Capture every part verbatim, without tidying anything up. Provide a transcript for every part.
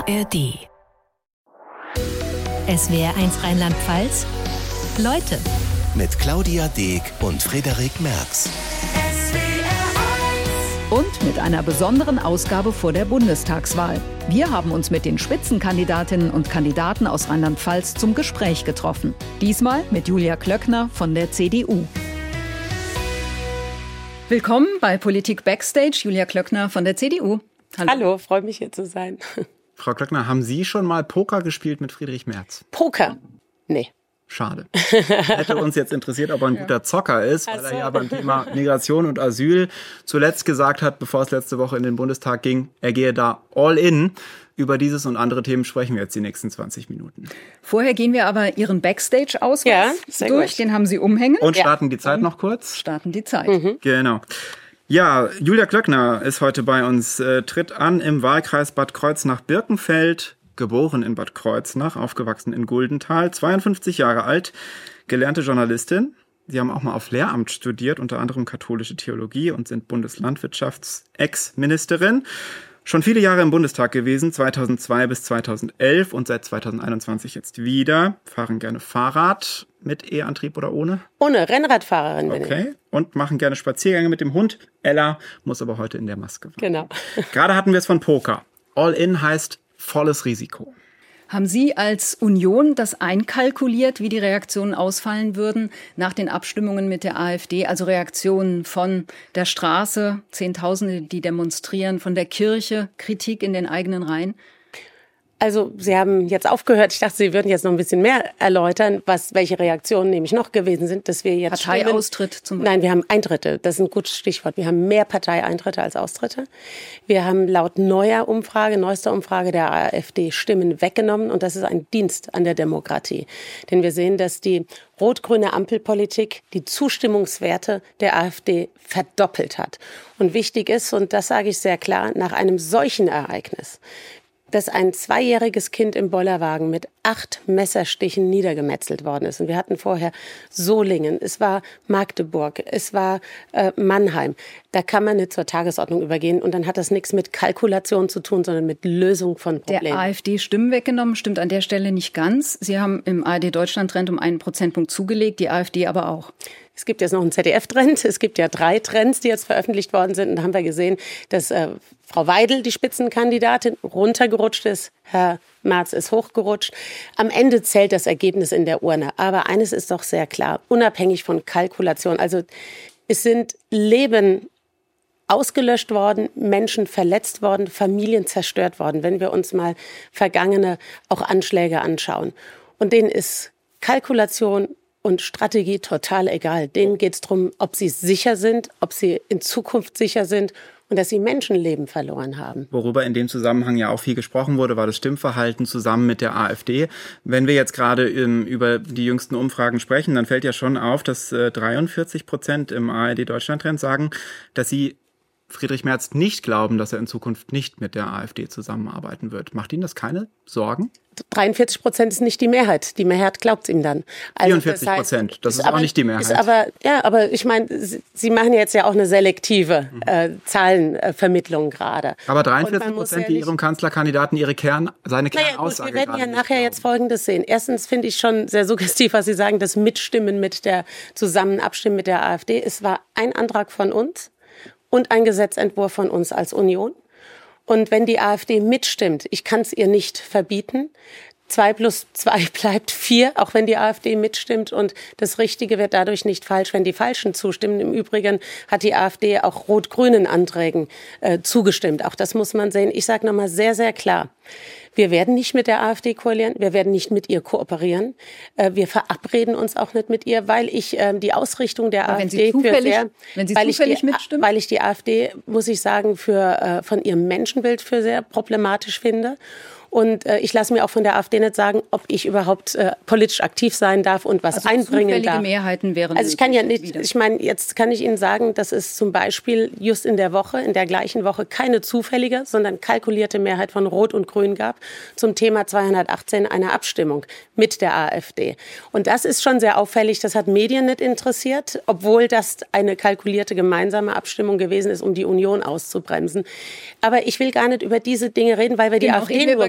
R D. S W R eins Rheinland-Pfalz. Leute. Mit Claudia Deek und Frederik Merks. Und mit einer besonderen Ausgabe vor der Bundestagswahl. Wir haben uns mit den Spitzenkandidatinnen und Kandidaten aus Rheinland-Pfalz zum Gespräch getroffen. Diesmal mit Julia Klöckner von der C D U. Willkommen bei Politik Backstage, Julia Klöckner von der C D U. Hallo, Hallo, freue mich hier zu sein. Frau Klöckner, haben Sie schon mal Poker gespielt mit Friedrich Merz? Poker? Nee. Schade. Hätte uns jetzt interessiert, ob er ein ja. guter Zocker ist, weil er ja beim Thema Migration und Asyl zuletzt gesagt hat, bevor es letzte Woche in den Bundestag ging, er gehe da all in. Über dieses und andere Themen sprechen wir jetzt die nächsten zwanzig Minuten. Vorher gehen wir aber Ihren Backstage-Ausweis ja, durch, gut. Den haben Sie umhängen. Und starten ja. die Zeit noch kurz? Starten die Zeit. Mhm. Genau. Ja, Julia Klöckner ist heute bei uns, äh, tritt an im Wahlkreis Bad Kreuznach-Birkenfeld. Geboren in Bad Kreuznach, aufgewachsen in Guldenthal, zweiundfünfzig Jahre alt, gelernte Journalistin. Sie haben auch mal auf Lehramt studiert, unter anderem katholische Theologie und sind Bundeslandwirtschafts-Ex-Ministerin. Schon viele Jahre im Bundestag gewesen, zweitausendzwei bis zweitausendelf und seit zweitausendeinundzwanzig jetzt wieder. Fahren gerne Fahrrad mit E-Antrieb oder ohne? Ohne, Rennradfahrerin bin ich. Okay, und machen gerne Spaziergänge mit dem Hund. Ella muss aber heute in der Maske fahren. Genau. Gerade hatten wir es von Poker. All in heißt volles Risiko. Haben Sie als Union das einkalkuliert, wie die Reaktionen ausfallen würden nach den Abstimmungen mit der AfD? Also Reaktionen von der Straße, Zehntausende, die demonstrieren, von der Kirche, Kritik in den eigenen Reihen? Also Sie haben jetzt aufgehört. Ich dachte, Sie würden jetzt noch ein bisschen mehr erläutern, was welche Reaktionen nämlich noch gewesen sind, dass wir jetzt Parteiaustritt zum Beispiel? Nein, wir haben Eintritte. Das ist ein gutes Stichwort. Wir haben mehr Parteieintritte als Austritte. Wir haben laut neuer Umfrage, neuester Umfrage der AfD Stimmen weggenommen. Und das ist ein Dienst an der Demokratie. Denn wir sehen, dass die rot-grüne Ampelpolitik die Zustimmungswerte der AfD verdoppelt hat. Und wichtig ist, und das sage ich sehr klar, nach einem solchen Ereignis, dass ein zweijähriges Kind im Bollerwagen mit acht Messerstichen niedergemetzelt worden ist. Und wir hatten vorher Solingen, es war Magdeburg, es war äh, Mannheim. Da kann man nicht zur Tagesordnung übergehen. Und dann hat das nichts mit Kalkulation zu tun, sondern mit Lösung von Problemen. Der AfD Stimmen weggenommen, stimmt an der Stelle nicht ganz. Sie haben im A R D-Deutschland-Trend um einen Prozentpunkt zugelegt, die AfD aber auch. Es gibt jetzt noch einen Z D F-Trend. Es gibt ja drei Trends, die jetzt veröffentlicht worden sind. Und da haben wir gesehen, dass äh, Frau Weidel, die Spitzenkandidatin, runtergerutscht ist. Herr Merz ist hochgerutscht. Am Ende zählt das Ergebnis in der Urne. Aber eines ist doch sehr klar, unabhängig von Kalkulation. Also es sind Leben ausgelöscht worden, Menschen verletzt worden, Familien zerstört worden, wenn wir uns mal vergangene auch Anschläge anschauen. Und denen ist Kalkulation und Strategie total egal. Denen geht es darum, ob sie sicher sind, ob sie in Zukunft sicher sind und dass sie Menschenleben verloren haben. Worüber in dem Zusammenhang ja auch viel gesprochen wurde, war das Stimmverhalten zusammen mit der AfD. Wenn wir jetzt gerade ähm, über die jüngsten Umfragen sprechen, dann fällt ja schon auf, dass äh, dreiundvierzig Prozent im A R D-Deutschland-Trend sagen, dass sie Friedrich Merz nicht glauben, dass er in Zukunft nicht mit der AfD zusammenarbeiten wird. Macht Ihnen das keine Sorgen? dreiundvierzig Prozent ist nicht die Mehrheit. Die Mehrheit glaubt es ihm dann. Also vierundvierzig Prozent, das, heißt, das ist, ist aber, auch nicht die Mehrheit. Ist aber, ja, aber ich meine, Sie, Sie machen jetzt ja auch eine selektive äh, Zahlenvermittlung gerade. Aber dreiundvierzig Prozent, ja die Ihrem Kanzlerkandidaten ihre Kern, seine naja, Kernaussage gut, wir werden ja nachher jetzt Folgendes sehen. Erstens finde ich schon sehr suggestiv, was Sie sagen, das Mitstimmen mit der, zusammen abstimmen mit der AfD. Es war ein Antrag von uns und ein Gesetzentwurf von uns als Union. Und wenn die AfD mitstimmt, ich kann es ihr nicht verbieten, zwei plus zwei bleibt vier, auch wenn die AfD mitstimmt. Und das Richtige wird dadurch nicht falsch, wenn die Falschen zustimmen. Im Übrigen hat die AfD auch rot-grünen Anträgen äh, zugestimmt. Auch das muss man sehen. Ich sage nochmal sehr, sehr klar. Wir werden nicht mit der AfD koalieren, wir werden nicht mit ihr kooperieren. Wir verabreden uns auch nicht mit ihr, weil ich äh, die Ausrichtung der Aber AfD wenn Sie zufällig, für sehr, wenn Sie weil zufällig ich die, mitstimmen? weil ich die AfD, muss ich sagen, für äh, von ihrem Menschenbild für sehr problematisch finde. Und äh, ich lasse mir auch von der AfD nicht sagen, ob ich überhaupt äh, politisch aktiv sein darf und was also einbringen zufällige darf. Mehrheiten wären also ich kann ja nicht, wieder. ich meine, jetzt kann ich Ihnen sagen, dass es zum Beispiel just in der Woche, in der gleichen Woche keine zufällige, sondern kalkulierte Mehrheit von Rot und Grün gab zum Thema zweihundertachtzehn einer Abstimmung mit der AfD. Und das ist schon sehr auffällig, das hat Medien nicht interessiert, obwohl das eine kalkulierte gemeinsame Abstimmung gewesen ist, um die Union auszubremsen. Aber ich will gar nicht über diese Dinge reden, weil wir genau, die AfD nur über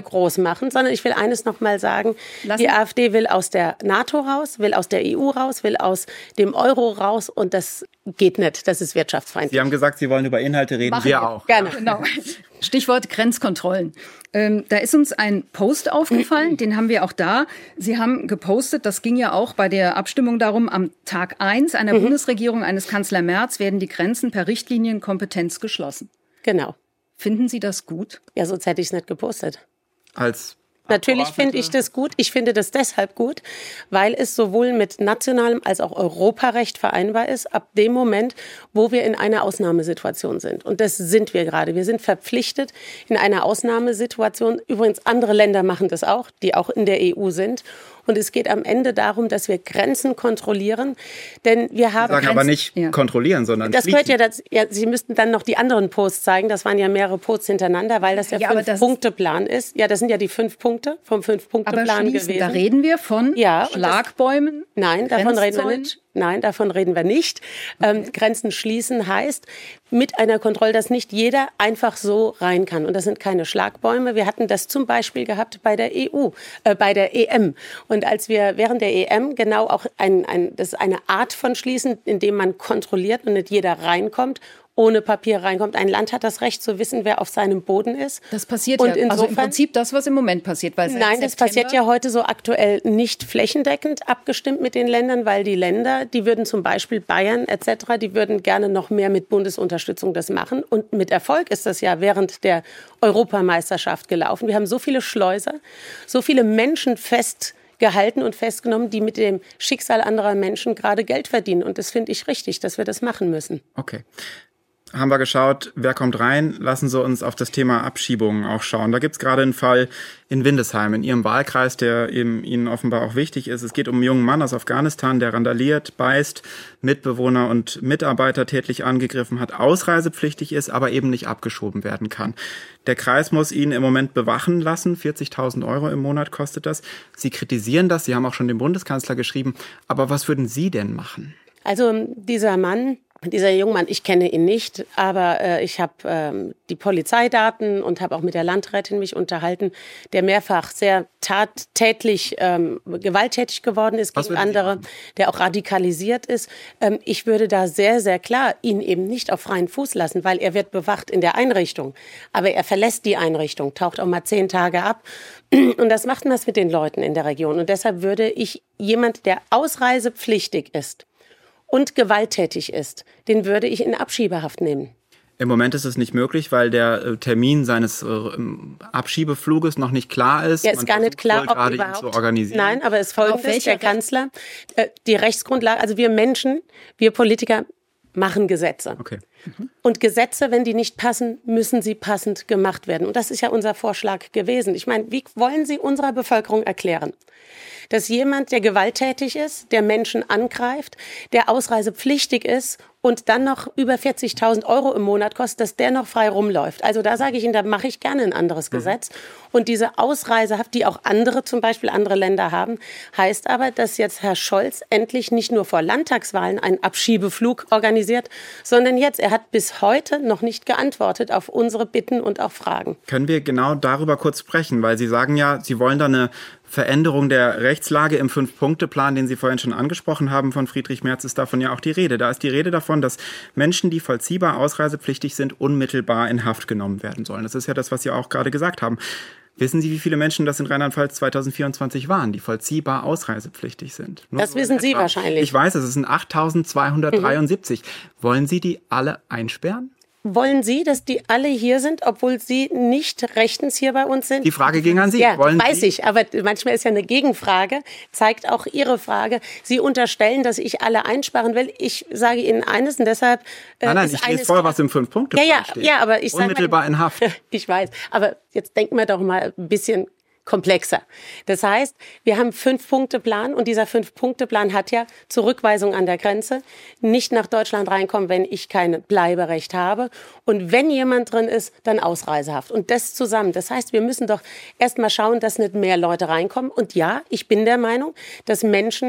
groß machen, sondern ich will eines noch mal sagen, Lassen. die AfD will aus der NATO raus, will aus der E U raus, will aus dem Euro raus und das geht nicht, das ist wirtschaftsfeindlich. Sie haben gesagt, Sie wollen über Inhalte reden, Machen wir auch. Gerne. Genau. Stichwort Grenzkontrollen. Ähm, da ist uns ein Post aufgefallen, den haben wir auch da. Sie haben gepostet, das ging ja auch bei der Abstimmung darum, am Tag eins einer mhm. Bundesregierung eines Kanzler Merz werden die Grenzen per Richtlinienkompetenz geschlossen. Genau. Finden Sie das gut? Ja, sonst hätte ich es nicht gepostet. Als Natürlich finde ich das gut. Ich finde das deshalb gut, weil es sowohl mit nationalem als auch Europarecht vereinbar ist, ab dem Moment, wo wir in einer Ausnahmesituation sind. Und das sind wir gerade. Wir sind verpflichtet in einer Ausnahmesituation. Übrigens, andere Länder machen das auch, die auch in der E U sind. Und es geht am Ende darum, dass wir Grenzen kontrollieren, denn wir haben... Sie sagen Grenzen, aber nicht ja. kontrollieren, sondern Das schließen. gehört ja, das, ja, Sie müssten dann noch die anderen Posts zeigen. Das waren ja mehrere Posts hintereinander, weil das der ja, Fünf-Punkte-Plan ist. Ja, das sind ja die fünf Punkte vom Fünf-Punkte-Plan gewesen. Da reden wir von ja, Schlagbäumen? Das, nein, davon reden wir nicht. Nein, davon reden wir nicht. Okay. Ähm, Grenzen schließen heißt mit einer Kontrolle, dass nicht jeder einfach so rein kann. Und das sind keine Schlagbäume. Wir hatten das zum Beispiel gehabt bei der E U, äh, bei der E M. Und als wir während der E M genau auch ein, ein, das ist eine Art von Schließen, in dem man kontrolliert und nicht jeder reinkommt, ohne Papier reinkommt. Ein Land hat das Recht zu wissen, wer auf seinem Boden ist. Das passiert und ja, insofern, also im Prinzip das, was im Moment passiert. Weil nein, das passiert ja heute so aktuell nicht flächendeckend abgestimmt mit den Ländern, weil die Länder, die würden zum Beispiel Bayern et cetera, die würden gerne noch mehr mit Bundesunterstützung das machen. Und mit Erfolg ist das ja während der Europameisterschaft gelaufen. Wir haben so viele Schleuser, so viele Menschen fest gehalten und festgenommen, die mit dem Schicksal anderer Menschen gerade Geld verdienen. Und das finde ich richtig, dass wir das machen müssen. Okay. Haben wir geschaut, wer kommt rein? Lassen Sie uns auf das Thema Abschiebungen auch schauen. Da gibt es gerade einen Fall in Windesheim, in Ihrem Wahlkreis, der eben Ihnen offenbar auch wichtig ist. Es geht um einen jungen Mann aus Afghanistan, der randaliert, beißt, Mitbewohner und Mitarbeiter tätlich angegriffen hat, ausreisepflichtig ist, aber eben nicht abgeschoben werden kann. Der Kreis muss ihn im Moment bewachen lassen. vierzigtausend Euro im Monat kostet das. Sie kritisieren das, Sie haben auch schon dem Bundeskanzler geschrieben. Aber was würden Sie denn machen? Also dieser Mann... Dieser junge Mann, ich kenne ihn nicht, aber äh, ich habe ähm, die Polizeidaten und habe auch mit der Landrätin mich unterhalten, der mehrfach sehr tattätlich, ähm, gewalttätig geworden ist gegen andere, der auch radikalisiert ist. Ähm, ich würde da sehr, sehr klar ihn eben nicht auf freien Fuß lassen, weil er wird bewacht in der Einrichtung. Aber er verlässt die Einrichtung, taucht auch mal zehn Tage ab. Und das macht was mit den Leuten in der Region. Und deshalb würde ich jemand, der ausreisepflichtig ist, und gewalttätig ist, den würde ich in Abschiebehaft nehmen. Im Moment ist es nicht möglich, weil der Termin seines Abschiebefluges noch nicht klar ist. Ja, ist Man gar nicht klar, ob gerade überhaupt. Ihn zu organisieren. Nein, aber es folgt der Kanzler. Die Rechtsgrundlage, also wir Menschen, wir Politiker machen Gesetze. Okay. Mhm. Und Gesetze, wenn die nicht passen, müssen sie passend gemacht werden. Und das ist ja unser Vorschlag gewesen. Ich meine, wie wollen Sie unserer Bevölkerung erklären, dass jemand, der gewalttätig ist, der Menschen angreift, der ausreisepflichtig ist und dann noch über vierzigtausend Euro im Monat kostet, dass der noch frei rumläuft? Also da sage ich Ihnen, da mache ich gerne ein anderes mhm. Gesetz. Und diese Ausreisehaft, die auch andere, zum Beispiel andere Länder haben, heißt aber, dass jetzt Herr Scholz endlich nicht nur vor Landtagswahlen einen Abschiebeflug organisiert, sondern jetzt, er hat bis heute noch nicht geantwortet auf unsere Bitten und auch Fragen. Können wir genau darüber kurz sprechen? Weil Sie sagen ja, Sie wollen da eine Veränderung der Rechtslage im Fünf-Punkte-Plan, den Sie vorhin schon angesprochen haben von Friedrich Merz, ist davon ja auch die Rede. Da ist die Rede davon, dass Menschen, die vollziehbar ausreisepflichtig sind, unmittelbar in Haft genommen werden sollen. Das ist ja das, was Sie auch gerade gesagt haben. Wissen Sie, wie viele Menschen das in Rheinland-Pfalz zweitausendvierundzwanzig waren, die vollziehbar ausreisepflichtig sind? Nur das wissen Sie wahrscheinlich. Ich weiß, es sind achttausendzweihundertdreiundsiebzig. Mhm. Wollen Sie die alle einsperren? Wollen Sie, dass die alle hier sind, obwohl Sie nicht rechtens hier bei uns sind? Die Frage ging an Sie. Ja, Wollen weiß Sie? ich. Aber manchmal ist ja eine Gegenfrage, zeigt auch Ihre Frage. Sie unterstellen, dass ich alle einsperren will. Ich sage Ihnen eines und deshalb... Äh, nein, nein, ich lese vor, was im Fünf-Punkte-Plan ja, ja, steht. Ja, aber ich sage Unmittelbar mal, in Haft. Ich weiß, aber jetzt denken wir doch mal ein bisschen komplexer. Das heißt, wir haben einen Fünf-Punkte-Plan und dieser Fünf-Punkte-Plan hat ja Zurückweisung an der Grenze, nicht nach Deutschland reinkommen, wenn ich kein Bleiberecht habe und wenn jemand drin ist, dann Ausreisehaft und das zusammen. Das heißt, wir müssen doch erst mal schauen, dass nicht mehr Leute reinkommen und ja, ich bin der Meinung, dass Menschen,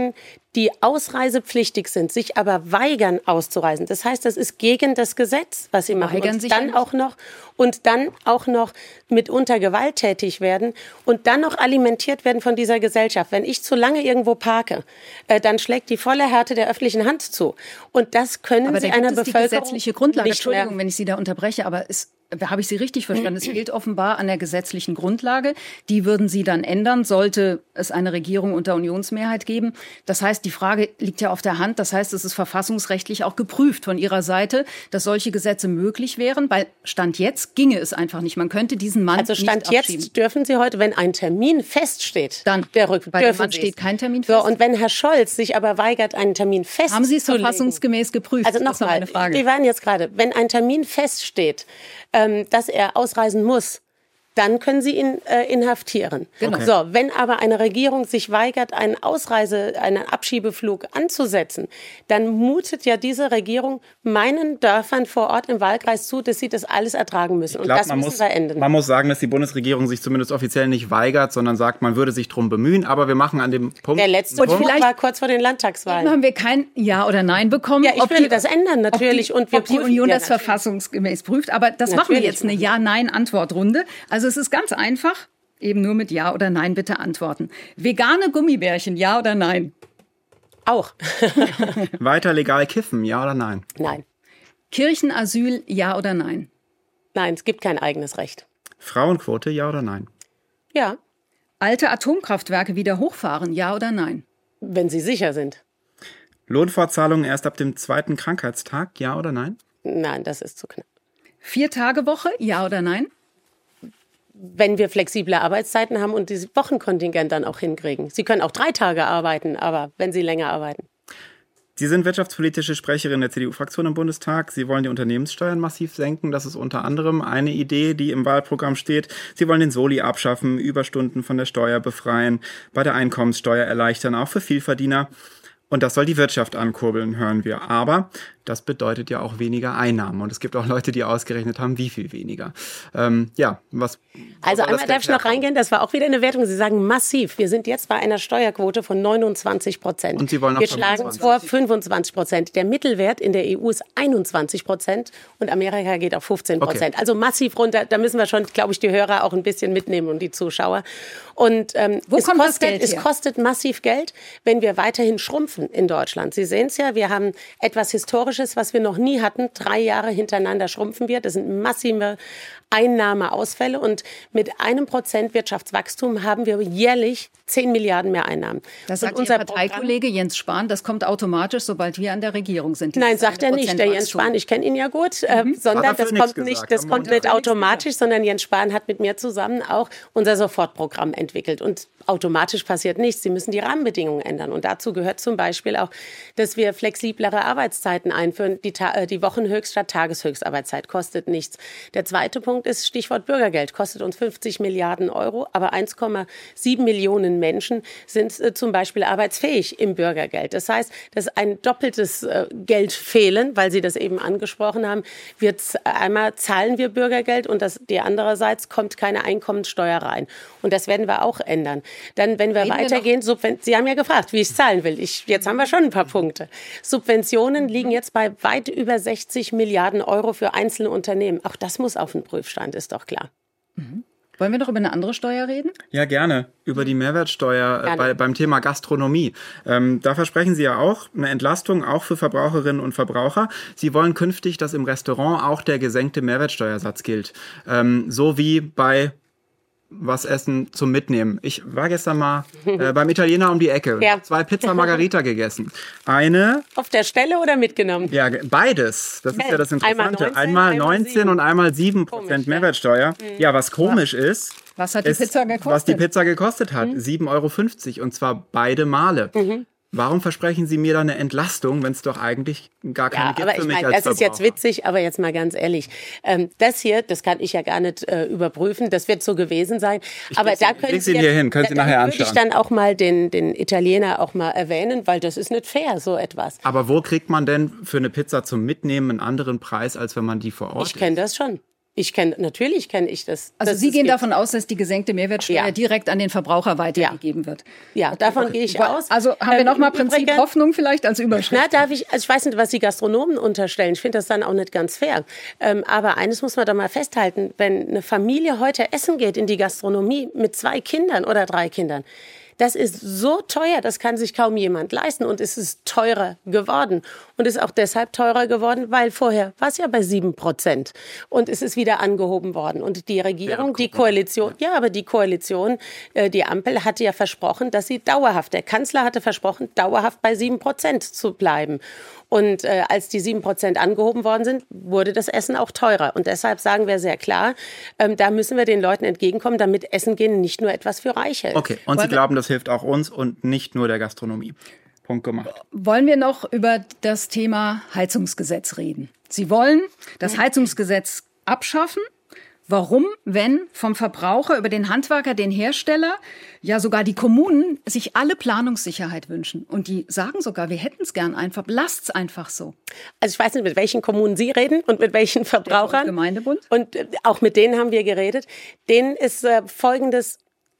die ausreisepflichtig sind, sich aber weigern auszureisen. Das heißt, das ist gegen das Gesetz, was sie machen. Weigern und sich dann ja auch noch und dann auch noch mitunter gewalttätig werden und dann noch alimentiert werden von dieser Gesellschaft. Wenn ich zu lange irgendwo parke, äh, dann schlägt die volle Härte der öffentlichen Hand zu. Und das können aber Sie da gibt einer es die Bevölkerung gesetzliche Grundlage. nicht mehr. Entschuldigung, wenn ich Sie da unterbreche, aber es habe ich Sie richtig verstanden? Es fehlt offenbar an der gesetzlichen Grundlage. Die würden Sie dann ändern, sollte es eine Regierung unter Unionsmehrheit geben. Das heißt, die Frage liegt ja auf der Hand. Das heißt, es ist verfassungsrechtlich auch geprüft von Ihrer Seite, dass solche Gesetze möglich wären, weil Stand jetzt ginge es einfach nicht. Man könnte diesen Mann Also Stand nicht abschieben. jetzt dürfen Sie heute, wenn ein Termin feststeht, Dann, der Rück- bei dem dürfen Mann Sie steht es. kein Termin fest. So, und wenn Herr Scholz sich aber weigert, einen Termin festzulegen. Haben Sie es verfassungsgemäß geprüft? Also Das ist noch nochmal, eine Frage. wir waren jetzt gerade, wenn ein Termin feststeht, ähm, dass er ausreisen muss, dann können Sie ihn äh, inhaftieren. Genau. Okay. So, wenn aber eine Regierung sich weigert, einen Ausreise, einen Abschiebeflug anzusetzen, dann mutet ja diese Regierung meinen Dörfern vor Ort im Wahlkreis zu, dass sie das alles ertragen müssen. Und Ich glaub, das man müssen muss, wir ändern. Man muss sagen, dass die Bundesregierung sich zumindest offiziell nicht weigert, sondern sagt, man würde sich drum bemühen. Aber wir machen an dem Punkt... Der letzte Und Punkt vielleicht- war kurz vor den Landtagswahlen. Haben wir kein Ja oder Nein bekommen? Ja, ich Ob würde die- das ändern, natürlich. Ob die, Und wir ob die prüfen- Union ja, das natürlich. verfassungsgemäß prüft. Aber das machen wir Natürlich jetzt eine machen wir. Ja-Nein-Antwortrunde. Also es ist ganz einfach. Eben nur mit Ja oder Nein bitte antworten. Vegane Gummibärchen, Ja oder Nein? Auch. Weiter legal kiffen, ja oder nein? Nein. Kirchenasyl, Ja oder Nein? Nein, es gibt kein eigenes Recht. Frauenquote, ja oder nein? Ja, Alte Atomkraftwerke wieder hochfahren, Ja oder Nein? wenn sie sicher sind. Lohnfortzahlungen erst ab dem zweiten Krankheitstag, ja oder nein? Nein, das ist zu knapp. Vier-Tage-Woche, Ja oder Nein? Wenn wir flexible Arbeitszeiten haben und dieses Wochenkontingent dann auch hinkriegen. Sie können auch drei Tage arbeiten, aber wenn Sie länger arbeiten. Sie sind wirtschaftspolitische Sprecherin der C D U-Fraktion im Bundestag. Sie wollen die Unternehmenssteuern massiv senken. Das ist unter anderem eine Idee, die im Wahlprogramm steht. Sie wollen den Soli abschaffen, Überstunden von der Steuer befreien, bei der Einkommenssteuer erleichtern, auch für Vielverdiener. Und das soll die Wirtschaft ankurbeln, hören wir. Aber das bedeutet ja auch weniger Einnahmen. Und es gibt auch Leute, die ausgerechnet haben, wie viel weniger. Ähm, ja, was... Also soll das einmal darf ich noch herkommen? reingehen, das war auch wieder eine Wertung. Sie sagen massiv. Wir sind jetzt bei einer Steuerquote von neunundzwanzig Prozent. Und Sie wollen auf Wir schlagen uns vor fünfundzwanzig Prozent. Der Mittelwert in der E U ist einundzwanzig Prozent und Amerika geht auf fünfzehn Prozent. Okay. Also massiv runter. Da müssen wir schon, glaube ich, die Hörer auch ein bisschen mitnehmen und die Zuschauer. Und ähm, Wo es, kommt das kostet, Geld es her? kostet massiv Geld, wenn wir weiterhin schrumpfen in Deutschland. Sie sehen es ja, wir haben etwas Historisches, was wir noch nie hatten. Drei Jahre hintereinander schrumpfen wir. Das sind massive Einnahmeausfälle. Und mit einem Prozent Wirtschaftswachstum haben wir jährlich zehn Milliarden mehr Einnahmen. Das Und sagt unser Ihr Parteikollege Jens Spahn, das kommt automatisch, sobald wir an der Regierung sind. Nein, Dieses sagt er eine nicht. Prozent Der Jens Wachstum. Spahn, ich kenne ihn ja gut, äh, Mhm. sondern Hat er das für kommt nichts nicht, gesagt, das am kommt Montag. nicht automatisch, sondern Jens Spahn hat mit mir zusammen auch unser Sofortprogramm entwickelt. Und automatisch passiert nichts. Sie müssen die Rahmenbedingungen ändern. Und dazu gehört zum Beispiel auch, dass wir flexiblere Arbeitszeiten einführen. Die, Ta- äh, die Wochenhöchst- statt Tageshöchstarbeitszeit kostet nichts. Der zweite Punkt ist Stichwort Bürgergeld. Kostet uns fünfzig Milliarden Euro, aber eins Komma sieben Millionen Menschen sind äh, zum Beispiel arbeitsfähig im Bürgergeld. Das heißt, dass ein doppeltes äh, Geld fehlen, weil Sie das eben angesprochen haben. Wir z- einmal zahlen wir Bürgergeld und das, die andererseits kommt keine Einkommensteuer rein. Und das werden wir auch ändern. Dann, wenn wir Reden wir weitergehen, Subven- Sie haben ja gefragt, wie ich es zahlen will. Ich, jetzt haben wir schon ein paar Punkte. Subventionen liegen jetzt bei weit über sechzig Milliarden Euro für einzelne Unternehmen. Auch das muss auf den Prüfstand, ist doch klar. Wollen wir noch über eine andere Steuer reden? Ja, gerne. Über die Mehrwertsteuer äh, Gerne. bei, beim Thema Gastronomie. Ähm, da versprechen Sie ja auch eine Entlastung, auch für Verbraucherinnen und Verbraucher. Sie wollen künftig, dass im Restaurant auch der gesenkte Mehrwertsteuersatz gilt. Ähm, so wie bei was essen zum Mitnehmen. Ich war gestern mal äh, beim Italiener um die Ecke und Ja. hab zwei Pizza Margarita gegessen. Eine, Auf der Stelle oder mitgenommen? ja, ge- beides. Das ist ja das Einmal Interessante. neunzehn, Einmal einmal neunzehn sieben. und einmal sieben Komisch, Prozent ja. Mehrwertsteuer. Ja, was komisch ist, Was hat die ist, Pizza gekostet? was die Pizza gekostet hat. sieben Euro fünfzig und zwar beide Male. Warum versprechen Sie mir da eine Entlastung, wenn es doch eigentlich gar keine Ja, gibt aber für ich mich meine, als das ist jetzt Verbraucher? witzig, aber jetzt mal ganz ehrlich. Ähm, das hier, das kann ich ja gar nicht äh, überprüfen, das wird so gewesen sein. aber leg's da Ihnen- ich können leg's Sie Ihnen jetzt, hier hin, können Sie da, nachher da würde ich anschauen. dann auch mal den, den Italiener auch mal erwähnen, weil das ist nicht fair, so etwas. Aber wo kriegt man denn für eine Pizza zum Mitnehmen einen anderen Preis, als wenn man die vor Ort Ich kenne das schon. Ich kenne, natürlich kenne ich das. Also das Sie gehen gibt. davon aus, dass die gesenkte Mehrwertsteuer Ja. direkt an den Verbraucher weitergegeben ja. wird? Ja, davon okay. gehe ich aus. Also haben wir ähm, nochmal Prinzip Übrigen, Hoffnung vielleicht als Überschrift? Na, darf ich, also ich weiß nicht, was die Gastronomen unterstellen. Ich finde das dann auch nicht ganz fair. Ähm, aber eines muss man doch mal festhalten, wenn eine Familie heute essen geht in die Gastronomie mit zwei Kindern oder drei Kindern, das ist so teuer, das kann sich kaum jemand leisten und es ist teurer geworden. Und ist auch deshalb teurer geworden, weil vorher war es ja bei sieben Prozent und es ist wieder angehoben worden. Und die Regierung, ja, die Koalition, ja, aber die Koalition, äh, die Ampel hatte ja versprochen, dass sie dauerhaft, der Kanzler hatte versprochen, dauerhaft bei sieben Prozent zu bleiben. Und äh, als die sieben Prozent angehoben worden sind, wurde das Essen auch teurer. Und deshalb sagen wir sehr klar, ähm, da müssen wir den Leuten entgegenkommen, damit Essen gehen nicht nur etwas für Reiche ist. Okay, und Sie glauben, das hilft auch uns und nicht nur der Gastronomie. Punkt gemacht. Wollen wir noch über das Thema Heizungsgesetz reden? Sie wollen das Heizungsgesetz abschaffen. Warum, wenn vom Verbraucher über den Handwerker, den Hersteller, ja sogar die Kommunen sich alle Planungssicherheit wünschen? Und die sagen sogar, wir hätten es gern einfach, lasst's einfach so. Also ich weiß nicht, mit welchen Kommunen Sie reden und mit welchen Verbrauchern. Der Gemeindebund. Und äh, auch mit denen haben wir geredet. Denen ist äh, Folgendes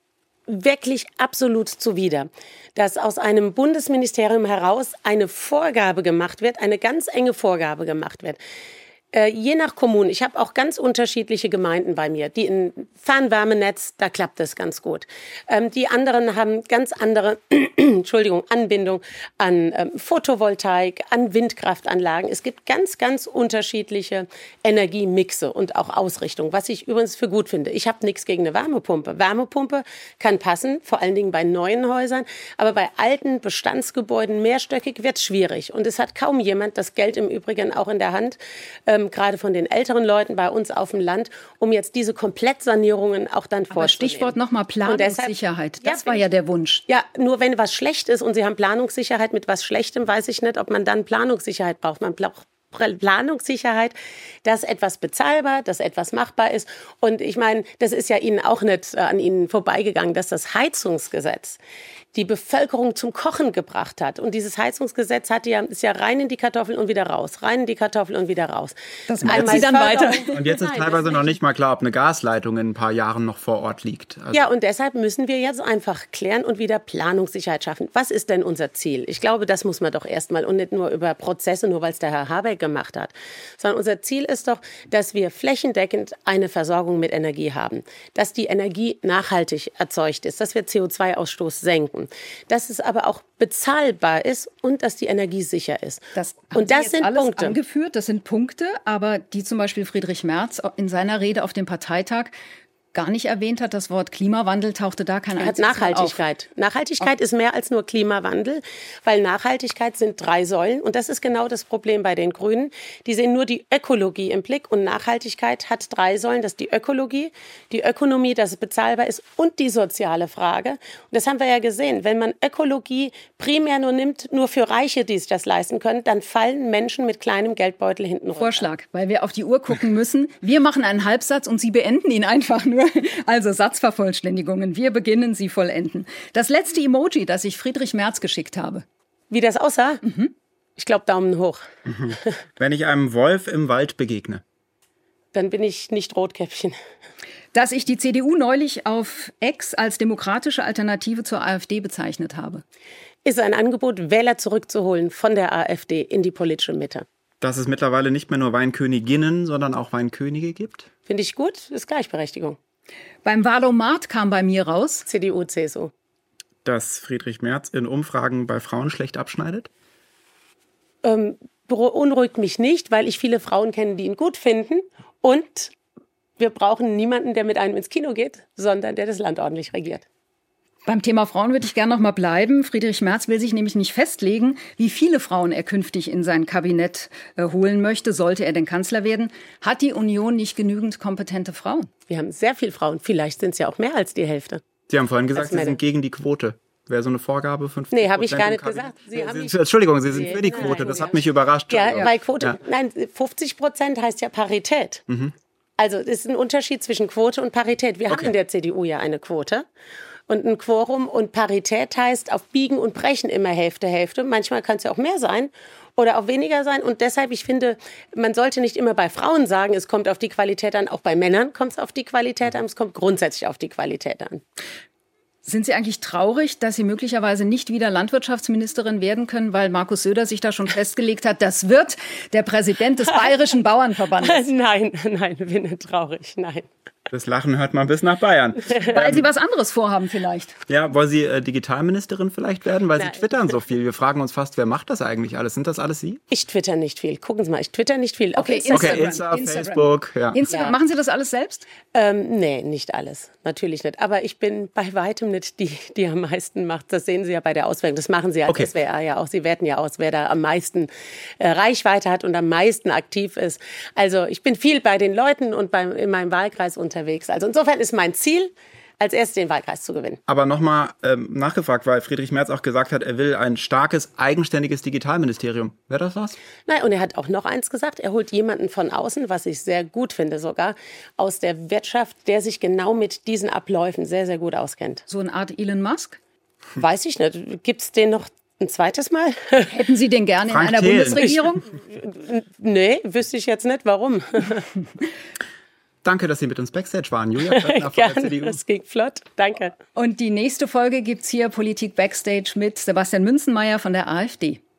wirklich absolut zuwider, dass aus einem Bundesministerium heraus eine Vorgabe gemacht wird, eine ganz enge Vorgabe gemacht wird. Äh, je nach Kommune, ich habe auch ganz unterschiedliche Gemeinden bei mir, die in Fernwärmenetz, da klappt das ganz gut. Ähm, die anderen haben ganz andere Entschuldigung, Anbindung an ähm, Photovoltaik, an Windkraftanlagen. Es gibt ganz, ganz unterschiedliche Energiemixe und auch Ausrichtungen, was ich übrigens für gut finde. Ich habe nichts gegen eine Wärmepumpe. Wärmepumpe kann passen, vor allen Dingen bei neuen Häusern, aber bei alten Bestandsgebäuden mehrstöckig wird es schwierig. Und es hat kaum jemand das Geld im Übrigen auch in der Hand, ähm, gerade von den älteren Leuten bei uns auf dem Land, um jetzt diese Komplettsanierungen auch dann vorzunehmen. Aber Stichwort nochmal Planungssicherheit. Das ja, war ja der Wunsch. Ja, nur wenn was schlecht ist und Sie haben Planungssicherheit mit was Schlechtem, weiß ich nicht, ob man dann Planungssicherheit braucht. Man braucht Planungssicherheit, dass etwas bezahlbar, dass etwas machbar ist. Und ich meine, das ist ja Ihnen auch nicht äh, an Ihnen vorbeigegangen, dass das Heizungsgesetz die Bevölkerung zum Kochen gebracht hat. Und dieses Heizungsgesetz hat ja, ist ja rein in die Kartoffeln und wieder raus, rein in die Kartoffeln und wieder raus. Das macht sie dann weiter. Und jetzt ist Nein, teilweise noch nicht mal klar, ob eine Gasleitung in ein paar Jahren noch vor Ort liegt. Also ja, und deshalb müssen wir jetzt einfach klären und wieder Planungssicherheit schaffen. Was ist denn unser Ziel? Ich glaube, das muss man doch erstmal und nicht nur über Prozesse, nur weil es der Herr Habeck gemacht hat, sondern unser Ziel ist doch, dass wir flächendeckend eine Versorgung mit Energie haben, dass die Energie nachhaltig erzeugt ist, dass wir C O zwei Ausstoß senken, dass es aber auch bezahlbar ist und dass die Energie sicher ist. Das und das sind alles Punkte. Angeführt, das sind Punkte, aber die zum Beispiel Friedrich Merz in seiner Rede auf dem Parteitag gar nicht erwähnt hat. Das Wort Klimawandel tauchte da kein einziges Mal auf. Nachhaltigkeit. Nachhaltigkeit okay. ist mehr als nur Klimawandel, weil Nachhaltigkeit sind drei Säulen und das ist genau das Problem bei den Grünen. Die sehen nur die Ökologie im Blick und Nachhaltigkeit hat drei Säulen. Das ist die Ökologie, die Ökonomie, dass es bezahlbar ist und die soziale Frage. Und das haben wir ja gesehen. Wenn man Ökologie primär nur nimmt, nur für Reiche, die sich das leisten können, dann fallen Menschen mit kleinem Geldbeutel hinten runter. Vorschlag, weil wir auf die Uhr gucken müssen. Wir machen einen Halbsatz und Sie beenden ihn einfach nur. Also Satzvervollständigungen. Wir beginnen, Sie vollenden. Das letzte Emoji, das ich Friedrich Merz geschickt habe. Wie das aussah? Mhm. Ich glaube, Daumen hoch. Mhm. Wenn ich einem Wolf im Wald begegne. Dann bin ich nicht Rotkäppchen. Dass ich die C D U neulich auf X als demokratische Alternative zur AfD bezeichnet habe. Ist ein Angebot, Wähler zurückzuholen von der AfD in die politische Mitte. Dass es mittlerweile nicht mehr nur Weinköniginnen, sondern auch Weinkönige gibt? Finde ich gut, ist Gleichberechtigung. Beim Wahlomat kam bei mir raus. C D U, C S U. Dass Friedrich Merz in Umfragen bei Frauen schlecht abschneidet? Ähm, beunruhigt mich nicht, weil ich viele Frauen kenne, die ihn gut finden. Und wir brauchen niemanden, der mit einem ins Kino geht, sondern der das Land ordentlich regiert. Beim Thema Frauen würde ich gerne noch mal bleiben. Friedrich Merz will sich nämlich nicht festlegen, wie viele Frauen er künftig in sein Kabinett äh, holen möchte, sollte er denn Kanzler werden. Hat die Union nicht genügend kompetente Frauen? Wir haben sehr viele Frauen. Vielleicht sind es ja auch mehr als die Hälfte. Sie haben vorhin gesagt, Sie sind gegen die Quote. Wäre so eine Vorgabe? fünfzig Nee, habe ich gar nicht gesagt. Sie haben Sie, Entschuldigung, Sie sind für die Quote. Nein, das hat mich überrascht. Ja, ja. Weil Quote, ja. Nein, fünfzig Prozent heißt ja Parität. Mhm. Also es ist ein Unterschied zwischen Quote und Parität. Wir okay. haben in der C D U ja eine Quote. Und ein Quorum und Parität heißt auf Biegen und Brechen immer Hälfte, Hälfte. Manchmal kann es ja auch mehr sein oder auch weniger sein. Und deshalb, ich finde, man sollte nicht immer bei Frauen sagen, es kommt auf die Qualität an. Auch bei Männern kommt es auf die Qualität an. Es kommt grundsätzlich auf die Qualität an. Sind Sie eigentlich traurig, dass Sie möglicherweise nicht wieder Landwirtschaftsministerin werden können, weil Markus Söder sich da schon festgelegt hat, das wird der Präsident des Bayerischen Bauernverbandes? Nein, nein, bin nicht traurig, nein. Das Lachen hört man bis nach Bayern. Weil Sie was anderes vorhaben vielleicht. Ja, wollen Sie äh, Digitalministerin vielleicht werden? Weil Nein. Sie twittern so viel. Wir fragen uns fast, wer macht das eigentlich alles? Sind das alles Sie? Ich twitter nicht viel. Gucken Sie mal, ich twitter nicht viel. Auf Okay, Instagram. Okay, Insta, Instagram. Facebook. Ja. Instagram. Ja. Machen Sie das alles selbst? Ähm, nee, nicht alles. Natürlich nicht. Aber ich bin bei weitem nicht die, die am meisten macht. Das sehen Sie ja bei der Auswertung. Das machen Sie als Okay. S W R ja auch. Sie werten ja aus, wer da am meisten äh, Reichweite hat und am meisten aktiv ist. Also ich bin viel bei den Leuten und beim, in meinem Wahlkreis unterwegs. Also insofern ist mein Ziel, als erstes den Wahlkreis zu gewinnen. Aber nochmal ähm, nachgefragt, weil Friedrich Merz auch gesagt hat, er will ein starkes, eigenständiges Digitalministerium. Wäre das was? Nein, und er hat auch noch eins gesagt, er holt jemanden von außen, was ich sehr gut finde sogar, aus der Wirtschaft, der sich genau mit diesen Abläufen sehr, sehr gut auskennt. So eine Art Elon Musk? Weiß ich nicht, gibt es den noch ein zweites Mal? Hätten Sie den gerne Frank in einer Thelen. Bundesregierung? Nee, wüsste ich jetzt nicht, warum. Danke, dass Sie mit uns Backstage waren, Julia Klöckner von der C D Gerne, U. das ging flott. Danke. Und die nächste Folge gibt's hier Politik Backstage mit Sebastian Münzenmaier von der AfD.